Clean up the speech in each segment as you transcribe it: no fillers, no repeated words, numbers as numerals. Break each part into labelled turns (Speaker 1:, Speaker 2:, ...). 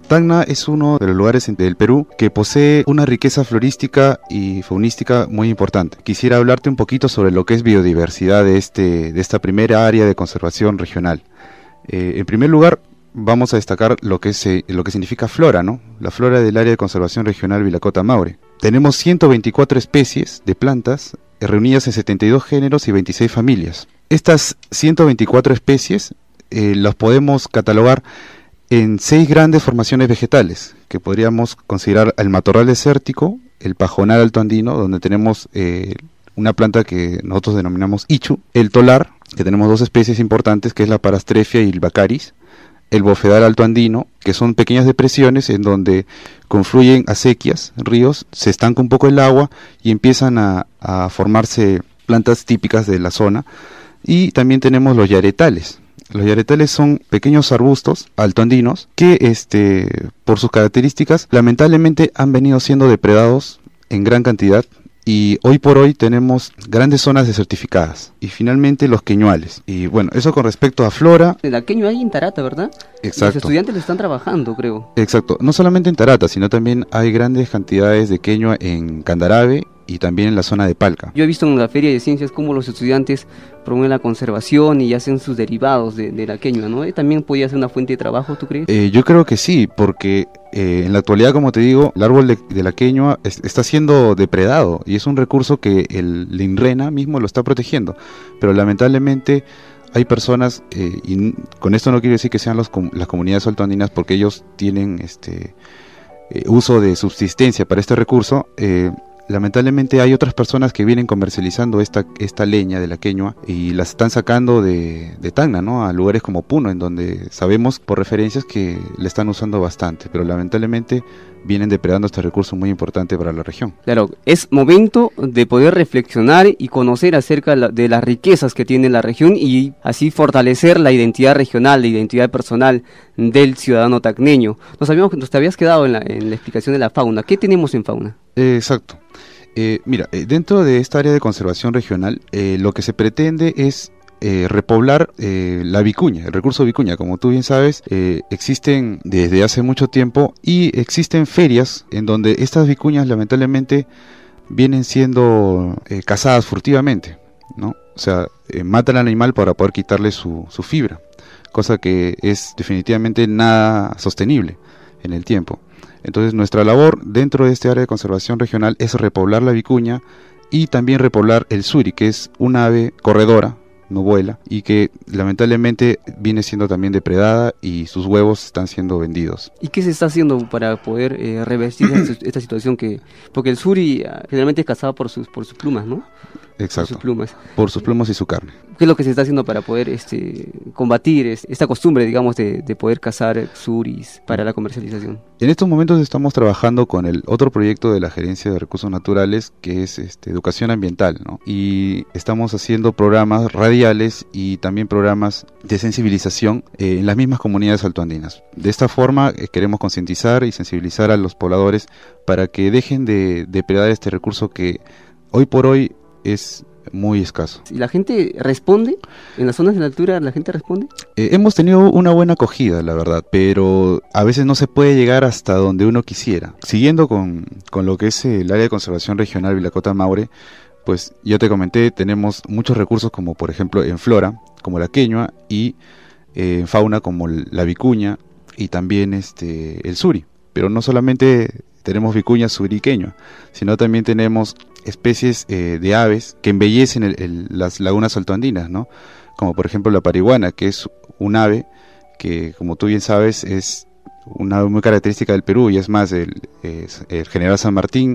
Speaker 1: Tacna es uno de los lugares del Perú que posee una riqueza florística y faunística muy importante. Quisiera hablarte un poquito sobre lo que es biodiversidad de esta primera área de conservación regional. En primer lugar, vamos a destacar lo que significa flora, ¿no? La flora del área de conservación regional Vilacota-Maure. Tenemos 124 especies de plantas reunidas en 72 géneros y 26 familias. Estas 124 especies las podemos catalogar en 6 grandes formaciones vegetales, que podríamos considerar el matorral desértico, el pajonal altoandino, donde tenemos una planta que nosotros denominamos ichu, el tolar, que tenemos 2 especies importantes, que es la Parastrefia y el Baccharis, el bofedal altoandino, que son pequeñas depresiones en donde confluyen acequias, ríos, se estanca un poco el agua y empiezan a formarse plantas típicas de la zona. Y también tenemos los yaretales. Los yaretales son pequeños arbustos altoandinos que por sus características lamentablemente han venido siendo depredados en gran cantidad y hoy por hoy tenemos grandes zonas desertificadas. Y finalmente los queñuales. Y bueno, eso con respecto a flora.
Speaker 2: La queñua hay en Tarata, ¿verdad?
Speaker 1: Exacto.
Speaker 2: Los estudiantes lo están trabajando, creo.
Speaker 1: Exacto. No solamente en Tarata, sino también hay grandes cantidades de queñua en Candarave y también en la zona de Palca.
Speaker 2: Yo he visto en la Feria de Ciencias cómo los estudiantes promueven la conservación y hacen sus derivados de la queñua, ¿no? ¿También podría ser una fuente de trabajo, tú crees?
Speaker 1: Yo creo que sí, porque en la actualidad, como te digo, el árbol de la queñua está siendo depredado y es un recurso que el INRENA mismo lo está protegiendo, pero lamentablemente hay personas, y con esto no quiero decir que sean las comunidades altoandinas, porque ellos tienen uso de subsistencia para este recurso. Lamentablemente hay otras personas que vienen comercializando esta leña de la queñua y la están sacando de Tacna, ¿no? A lugares como Puno, en donde sabemos por referencias que le están usando bastante, pero lamentablemente vienen depredando este recurso muy importante para la región.
Speaker 2: Claro, es momento de poder reflexionar y conocer acerca de las riquezas que tiene la región y así fortalecer la identidad regional, la identidad personal del ciudadano tacneño. Nos habías quedado en la explicación de la fauna. ¿Qué tenemos en fauna?
Speaker 1: Exacto. Mira, dentro de esta área de conservación regional, lo que se pretende es repoblar la vicuña, el recurso vicuña. Como tú bien sabes, existen desde hace mucho tiempo y existen ferias en donde estas vicuñas lamentablemente vienen siendo cazadas furtivamente, ¿no? O sea, matan al animal para poder quitarle su fibra, cosa que es definitivamente nada sostenible en el tiempo. Entonces nuestra labor dentro de este área de conservación regional es repoblar la vicuña y también repoblar el suri, que es un ave corredora, no vuela, y que lamentablemente viene siendo también depredada y sus huevos están siendo vendidos.
Speaker 2: ¿Y qué se está haciendo para poder revertir esta situación? Porque el suri generalmente es cazado por sus plumas, ¿no?
Speaker 1: Exacto,
Speaker 2: por sus plumas
Speaker 1: y su carne.
Speaker 2: ¿Qué es lo que se está haciendo para poder combatir esta costumbre, digamos, de poder cazar suris para la comercialización?
Speaker 1: En estos momentos estamos trabajando con el otro proyecto de la Gerencia de Recursos Naturales, que es educación ambiental, ¿no? Y estamos haciendo programas radiales y también programas de sensibilización en las mismas comunidades altoandinas. De esta forma queremos concientizar y sensibilizar a los pobladores para que dejen de depredar este recurso que hoy por hoy es muy escaso.
Speaker 2: ¿Y la gente responde? ¿En las zonas de la altura la gente responde?
Speaker 1: Hemos tenido una buena acogida, la verdad, pero a veces no se puede llegar hasta donde uno quisiera. Siguiendo con lo que es el área de conservación regional Vilacota-Maure, pues ya te comenté, tenemos muchos recursos como por ejemplo en flora, como la queñua, y en fauna como la vicuña y también el suri. Pero no solamente tenemos vicuña, suri y queñua, sino también tenemos especies de aves que embellecen las lagunas altoandinas, ¿no? Como por ejemplo la pariguana, que es un ave que, como tú bien sabes, es una ave muy característica del Perú, y es más, el general San Martín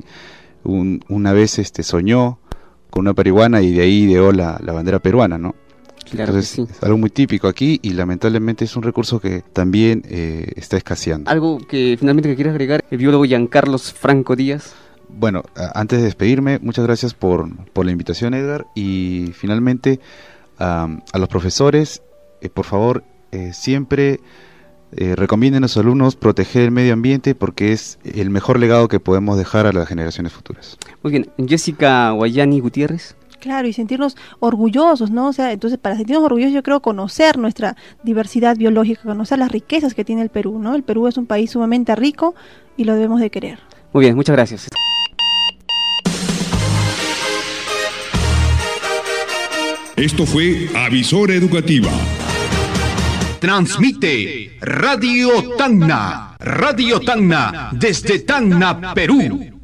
Speaker 1: una vez soñó con una pariguana y de ahí ideó la bandera peruana, ¿no?
Speaker 2: Claro.
Speaker 1: Entonces,
Speaker 2: sí.
Speaker 1: Es algo muy típico aquí y lamentablemente es un recurso que también está escaseando.
Speaker 2: ¿Algo que finalmente que quieras agregar, el biólogo Giancarlos Franco Díaz?
Speaker 1: Bueno, antes de despedirme, muchas gracias por la invitación, Edgar, y finalmente a los profesores, por favor, siempre recomienden a los alumnos proteger el medio ambiente, porque es el mejor legado que podemos dejar a las generaciones futuras.
Speaker 2: Muy bien, Jessica Guayani Gutiérrez.
Speaker 3: Claro, y sentirnos orgullosos, ¿no? O sea, entonces para sentirnos orgullosos yo creo conocer nuestra diversidad biológica, conocer las riquezas que tiene el Perú, ¿no? El Perú es un país sumamente rico y lo debemos de querer.
Speaker 2: Muy bien, muchas gracias.
Speaker 4: Esto fue Avisora Educativa.
Speaker 5: Transmite Radio Tacna desde Tacna, Perú.